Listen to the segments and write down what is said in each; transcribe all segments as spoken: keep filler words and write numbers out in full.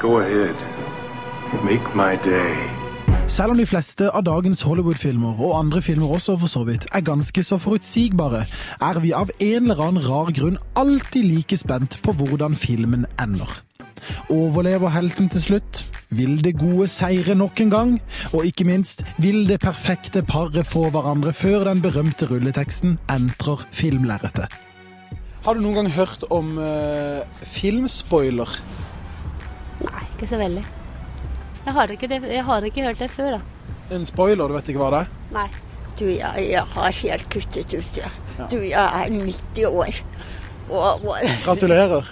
Go ahead. Make my day. Selv om de fleste av dagens Hollywood-filmer, og andre filmer også for så vidt, er ganske så forutsigbare, er vi av en eller annen rar grunn alltid like spent på hvordan filmen ender. Overlever helten til slutt? Vil det gode seire nok en gang? Og ikke minst, vil det perfekte paret få hverandre før den berømte rulleteksten entrer filmlerretet? Har du noen gang hørt om uh, filmspoiler? Nei, ikke så veldig. Jeg har ikke, det, jeg har ikke hørt det før, da. En spoiler, du vet ikke hva det er? Nei. Du, jeg, jeg har helt kuttet ut, ja. Ja. Du, jeg er nitti år. Og, og... Gratulerer.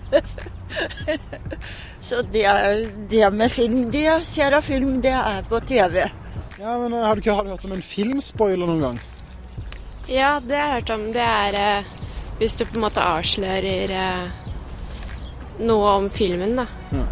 Så det, det med film, det jeg ser av film, det er på T V. Ja, men har du ikke har du hørt om en filmspoiler noen gang? Ja, det har jeg hørt om. Det er eh, hvis du på en måte avslører eh, noe om filmen, da. Ja.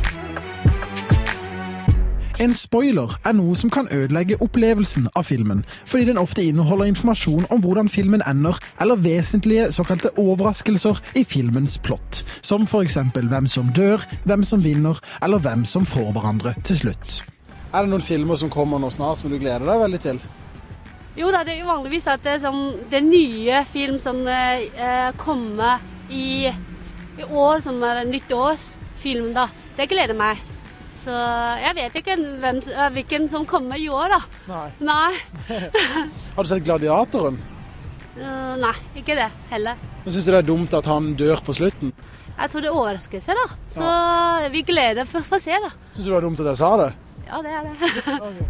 En spoiler er noe som kan ødelegge opplevelsen av filmen, fordi den ofte inneholder informasjon om hvordan filmen ender, eller vesentlige såkalte overraskelser i filmens plott, som for eksempel hvem som dør, hvem som vinner, eller hvem som får hverandre til slutt. Er det noen filmer som kommer nå snart som du gleder deg veldig til? Jo da, det er jo vanligvis at det er, sånn, det er nye film som eh, kommer i, i år, som er nyttårsfilm da. Det gleder meg. Så jeg vet ikke hvem, hvilken som kommer i år, da. Nei. Nei. Har du sett Gladiatoren? Uh, nei, ikke det heller. Men synes du det er dumt at han dør på slutten? Jeg tror det overrasker seg, da. Så ja. Vi gleder for, for å se, da. Synes du det var dumt at jeg sa det? Ja, det er det. Okay.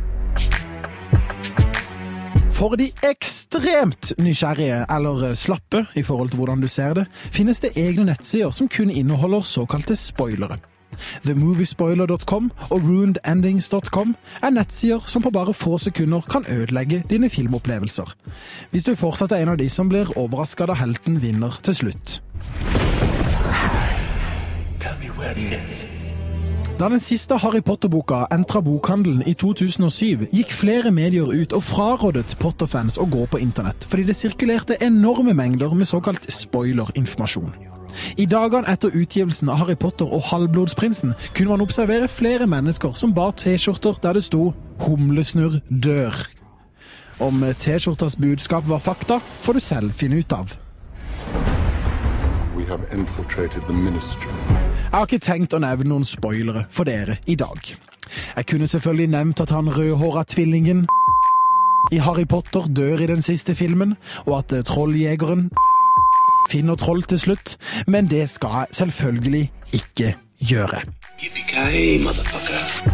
For de ekstremt nysgjerrige, eller slappe i forhold til hvordan du ser det, finnes det egne nettsider som kun inneholder såkalte spoilere. the movie spoiler dot com og ruined endings dot com er nettsider som på bare få sekunder kan ødelegge dine filmopplevelser. Hvis du fortsatt er en av de som blir overrasket da helten vinner til slutt. Da den siste Harry Potter-boka entret bokhandelen i to tusen og syv, gikk flere medier ut og frarådet Potter-fans å gå på internett, fordi det sirkulerte enorme mengder med såkalt spoiler-informasjon. I dagene etter utgivelsen av Harry Potter og Halvblodsprinsen kunne man observere flere mennesker som bar t-skjorter der det sto «Humlesnurr dør». Om t-skjorters budskap var fakta, får du selv finne ut av. We have infiltrated the ministry. Jeg har ikke tenkt å nevne noen spoilere for dere i dag. Jeg kunne selvfølgelig nevnt at han rødhåret tvillingen i Harry Potter dør i den siste filmen, og at trolljegeren finner troll til slutt, men det skal jeg selvfølgelig ikke gjøre. Yippee-ki-yay, motherfucker.